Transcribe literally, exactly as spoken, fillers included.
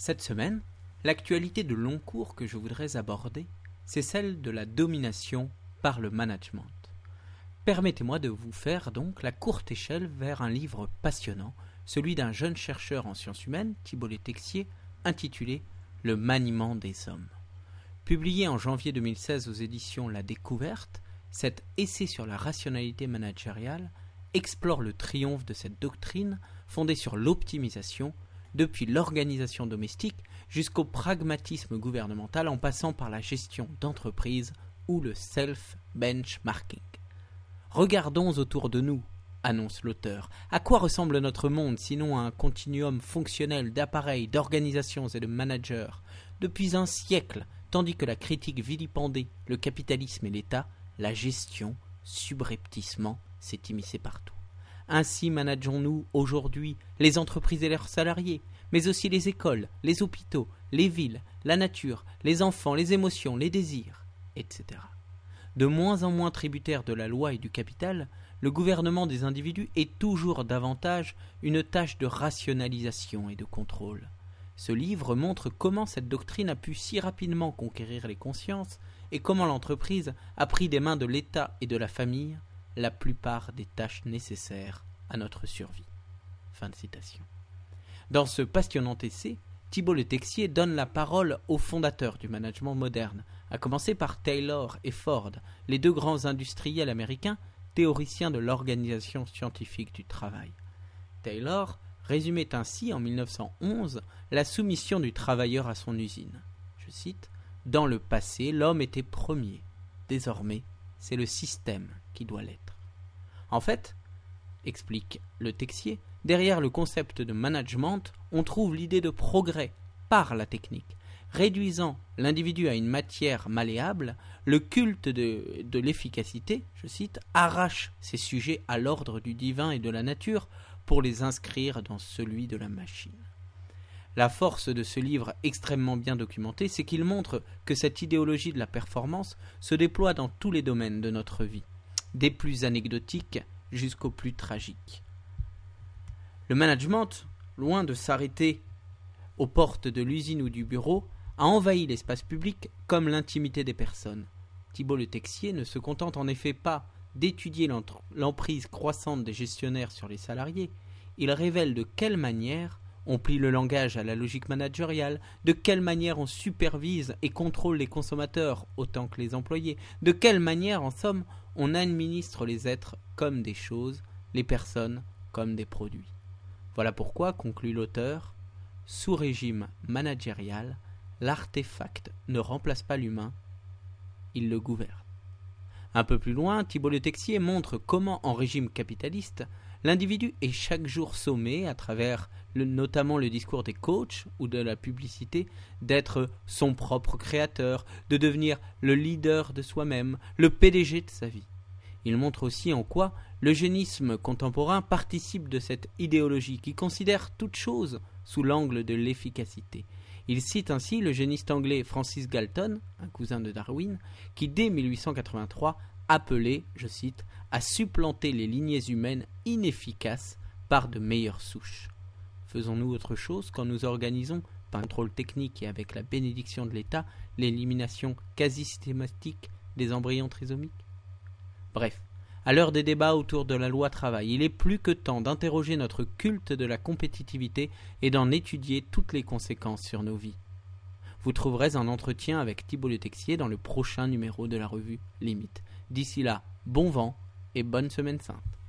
Cette semaine, l'actualité de long cours que je voudrais aborder, c'est celle de la domination par le management. Permettez-moi de vous faire donc la courte échelle vers un livre passionnant, celui d'un jeune chercheur en sciences humaines, Thibault Le Texier, intitulé « Le maniement des hommes ». Publié en janvier deux mille seize aux éditions La Découverte, cet essai sur la rationalité managériale explore le triomphe de cette doctrine fondée sur l'optimisation, depuis l'organisation domestique jusqu'au pragmatisme gouvernemental en passant par la gestion d'entreprise ou le self-benchmarking. Regardons autour de nous, annonce l'auteur. À quoi ressemble notre monde sinon à un continuum fonctionnel d'appareils, d'organisations et de managers depuis un siècle, tandis que la critique vilipendait le capitalisme et l'État, la gestion, subrepticement, s'est immiscée partout. Ainsi manageons-nous aujourd'hui les entreprises et leurs salariés, mais aussi les écoles, les hôpitaux, les villes, la nature, les enfants, les émotions, les désirs, et cetera. De moins en moins tributaire de la loi et du capital, le gouvernement des individus est toujours davantage une tâche de rationalisation et de contrôle. Ce livre montre comment cette doctrine a pu si rapidement conquérir les consciences et comment l'entreprise a pris des mains de l'État et de la famille la plupart des tâches nécessaires à notre survie. Fin de citation. Dans ce passionnant essai, Thibault Le Texier donne la parole aux fondateurs du management moderne, à commencer par Taylor et Ford, les deux grands industriels américains, théoriciens de l'organisation scientifique du travail. Taylor résumait ainsi en mille neuf cent onze la soumission du travailleur à son usine. Je cite, « Dans le passé, l'homme était premier. Désormais, c'est le système qui doit l'être. » En fait, explique Le Texier, derrière le concept de management, on trouve l'idée de progrès par la technique. Réduisant l'individu à une matière malléable, le culte de, de l'efficacité, je cite, arrache ces sujets à l'ordre du divin et de la nature pour les inscrire dans celui de la machine. La force de ce livre extrêmement bien documenté, c'est qu'il montre que cette idéologie de la performance se déploie dans tous les domaines de notre vie, des plus anecdotiques jusqu'aux plus tragiques. Le management, loin de s'arrêter aux portes de l'usine ou du bureau, a envahi l'espace public comme l'intimité des personnes. Thibault Le Texier ne se contente en effet pas d'étudier l'emprise croissante des gestionnaires sur les salariés, il révèle de quelle manière on plie le langage à la logique managériale, de quelle manière on supervise et contrôle les consommateurs autant que les employés, de quelle manière, en somme, on administre les êtres comme des choses, les personnes comme des produits. Voilà pourquoi, conclut l'auteur, sous régime managérial, l'artefact ne remplace pas l'humain, il le gouverne. Un peu plus loin, Thibault Le Texier montre comment, en régime capitaliste, l'individu est chaque jour sommé, à travers le, notamment le discours des coachs ou de la publicité, d'être son propre créateur, de devenir le leader de soi-même, le P D G de sa vie. Il montre aussi en quoi l'eugénisme contemporain participe de cette idéologie qui considère toute chose sous l'angle de l'efficacité. Il cite ainsi l'eugéniste anglais Francis Galton, un cousin de Darwin, qui dès mille huit cent quatre-vingt-trois appelait, je cite, à supplanter les lignées humaines inefficaces par de meilleures souches. Faisons-nous autre chose quand nous organisons, par contrôle technique et avec la bénédiction de l'État, l'élimination quasi systématique des embryons trisomiques ? Bref, à l'heure des débats autour de la loi travail, il est plus que temps d'interroger notre culte de la compétitivité et d'en étudier toutes les conséquences sur nos vies. Vous trouverez un entretien avec Thibault Le Texier dans le prochain numéro de la revue Limite. D'ici là, bon vent et bonne semaine sainte.